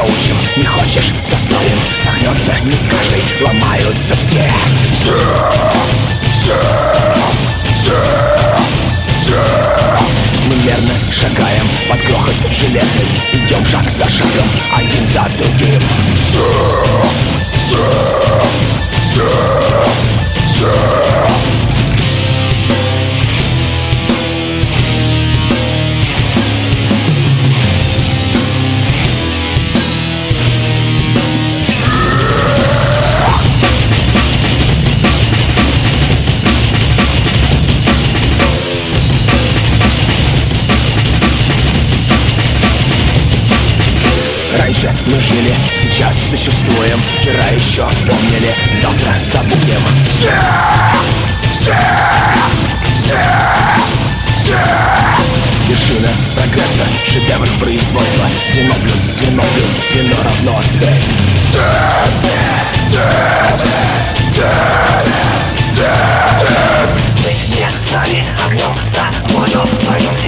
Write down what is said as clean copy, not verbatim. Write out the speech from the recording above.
научим. Не хочешь, заставим, согнется не каждый, ломаются все. Мы мерно шагаем под грохот железный, идем шаг за шагом, один за другим. Раньше мы жили, сейчас существуем. Вчера еще помнили, завтра забудем. Вершина прогресса, шедевр производства. Звено плюс звено плюс звено равно цель. Мы не стали огнем, ста можем,